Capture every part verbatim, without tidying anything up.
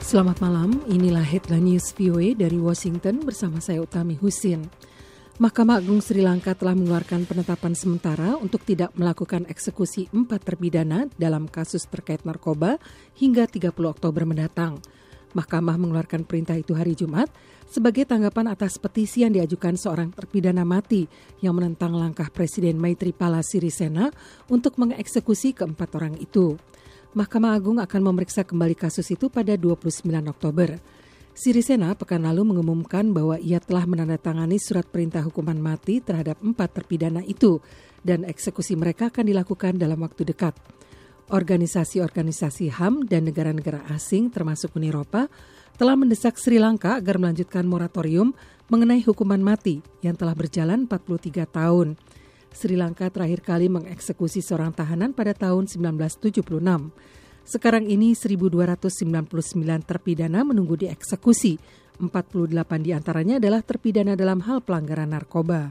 Selamat malam, inilah Headline News V O A dari Washington bersama saya Utami Husin. Mahkamah Agung Sri Lanka telah mengeluarkan penetapan sementara untuk tidak melakukan eksekusi empat terpidana dalam kasus terkait narkoba hingga tiga puluh Oktober mendatang. Mahkamah mengeluarkan perintah itu hari Jumat sebagai tanggapan atas petisi yang diajukan seorang terpidana mati yang menentang langkah Presiden Maithripala Sirisena untuk mengeksekusi keempat orang itu. Mahkamah Agung akan memeriksa kembali kasus itu pada dua puluh sembilan Oktober. Sirisena pekan lalu mengumumkan bahwa ia telah menandatangani surat perintah hukuman mati terhadap empat terpidana itu dan eksekusi mereka akan dilakukan dalam waktu dekat. Organisasi-organisasi H A M dan negara-negara asing termasuk Uni Eropa telah mendesak Sri Lanka agar melanjutkan moratorium mengenai hukuman mati yang telah berjalan empat puluh tiga tahun. Sri Lanka terakhir kali mengeksekusi seorang tahanan pada tahun seribu sembilan ratus tujuh puluh enam. Sekarang ini seribu dua ratus sembilan puluh sembilan terpidana menunggu dieksekusi. empat puluh delapan di antaranya adalah terpidana dalam hal pelanggaran narkoba.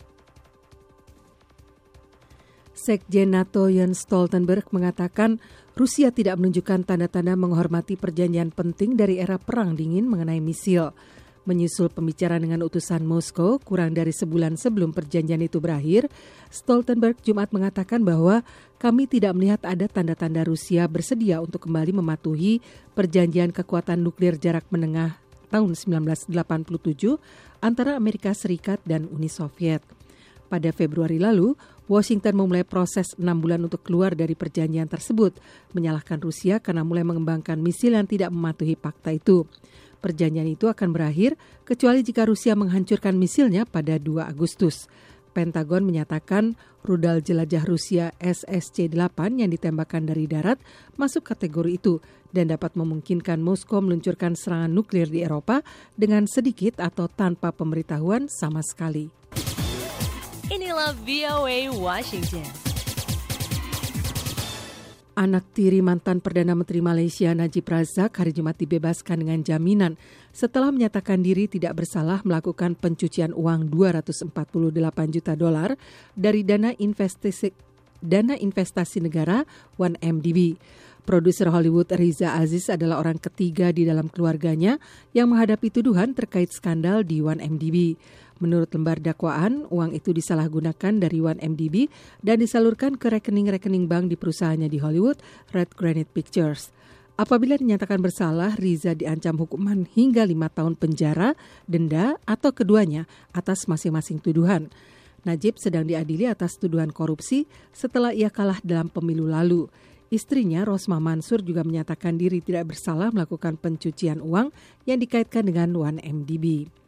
Sekjen NATO Jens Stoltenberg mengatakan Rusia tidak menunjukkan tanda-tanda menghormati perjanjian penting dari era Perang Dingin mengenai misil. Menyusul pembicaraan dengan utusan Moskow kurang dari sebulan sebelum perjanjian itu berakhir, Stoltenberg Jumat mengatakan bahwa kami tidak melihat ada tanda-tanda Rusia bersedia untuk kembali mematuhi perjanjian kekuatan nuklir jarak menengah tahun seribu sembilan ratus delapan puluh tujuh antara Amerika Serikat dan Uni Soviet. Pada Februari lalu, Washington memulai proses enam bulan untuk keluar dari perjanjian tersebut, menyalahkan Rusia karena mulai mengembangkan misil yang tidak mematuhi fakta itu. Perjanjian itu akan berakhir kecuali jika Rusia menghancurkan misilnya pada dua Agustus. Pentagon menyatakan rudal jelajah Rusia S S C delapan yang ditembakkan dari darat masuk kategori itu dan dapat memungkinkan Moskow meluncurkan serangan nuklir di Eropa dengan sedikit atau tanpa pemberitahuan sama sekali. Inilah V O A Washington. Anak tiri mantan Perdana Menteri Malaysia Najib Razak hari Jumat dibebaskan dengan jaminan setelah menyatakan diri tidak bersalah melakukan pencucian uang dua ratus empat puluh delapan juta dolar dari dana investasi, dana investasi negara satu M D B. Produser Hollywood Riza Aziz adalah orang ketiga di dalam keluarganya yang menghadapi tuduhan terkait skandal di satu M D B. Menurut lembar dakwaan, uang itu disalahgunakan dari satu M D B dan disalurkan ke rekening-rekening bank di perusahaannya di Hollywood, Red Granite Pictures. Apabila dinyatakan bersalah, Riza diancam hukuman hingga lima tahun penjara, denda, atau keduanya atas masing-masing tuduhan. Najib sedang diadili atas tuduhan korupsi setelah ia kalah dalam pemilu lalu. Istrinya, Rosmah Mansur, juga menyatakan diri tidak bersalah melakukan pencucian uang yang dikaitkan dengan satu M D B.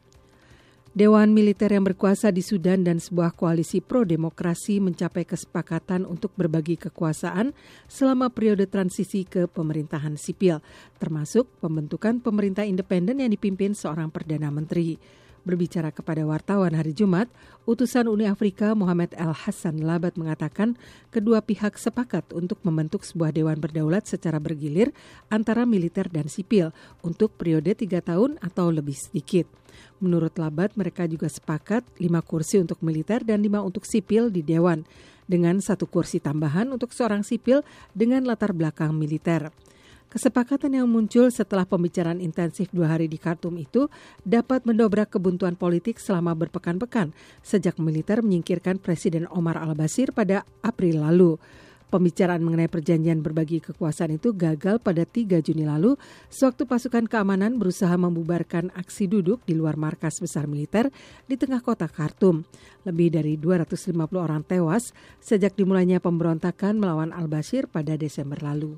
Dewan militer yang berkuasa di Sudan dan sebuah koalisi pro-demokrasi mencapai kesepakatan untuk berbagi kekuasaan selama periode transisi ke pemerintahan sipil, termasuk pembentukan pemerintah independen yang dipimpin seorang Perdana Menteri. Berbicara kepada wartawan hari Jumat, utusan Uni Afrika Mohamed El Hassan Labat mengatakan kedua pihak sepakat untuk membentuk sebuah dewan berdaulat secara bergilir antara militer dan sipil untuk periode tiga tahun atau lebih sedikit. Menurut Labat, mereka juga sepakat lima kursi untuk militer dan lima untuk sipil di dewan, dengan satu kursi tambahan untuk seorang sipil dengan latar belakang militer. Kesepakatan yang muncul setelah pembicaraan intensif dua hari di Khartoum itu dapat mendobrak kebuntuan politik selama berpekan-pekan sejak militer menyingkirkan Presiden Omar al-Bashir pada April lalu. Pembicaraan mengenai perjanjian berbagi kekuasaan itu gagal pada tiga Juni lalu sewaktu pasukan keamanan berusaha membubarkan aksi duduk di luar markas besar militer di tengah kota Khartoum. Lebih dari dua ratus lima puluh orang tewas sejak dimulainya pemberontakan melawan al-Bashir pada Desember lalu.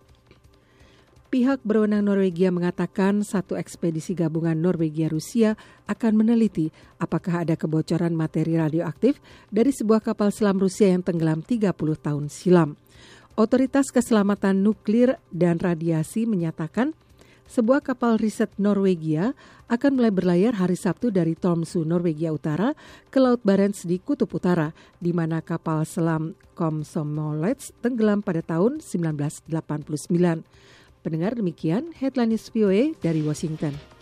Pihak berwenang Norwegia mengatakan satu ekspedisi gabungan Norwegia-Rusia akan meneliti apakah ada kebocoran materi radioaktif dari sebuah kapal selam Rusia yang tenggelam tiga puluh tahun silam. Otoritas Keselamatan Nuklir dan Radiasi menyatakan sebuah kapal riset Norwegia akan mulai berlayar hari Sabtu dari Tromsø, Norwegia Utara ke Laut Barents di Kutub Utara, di mana kapal selam Komsomolets tenggelam pada tahun seribu sembilan ratus delapan puluh sembilan. Pendengar, demikian Headline News V O A dari Washington.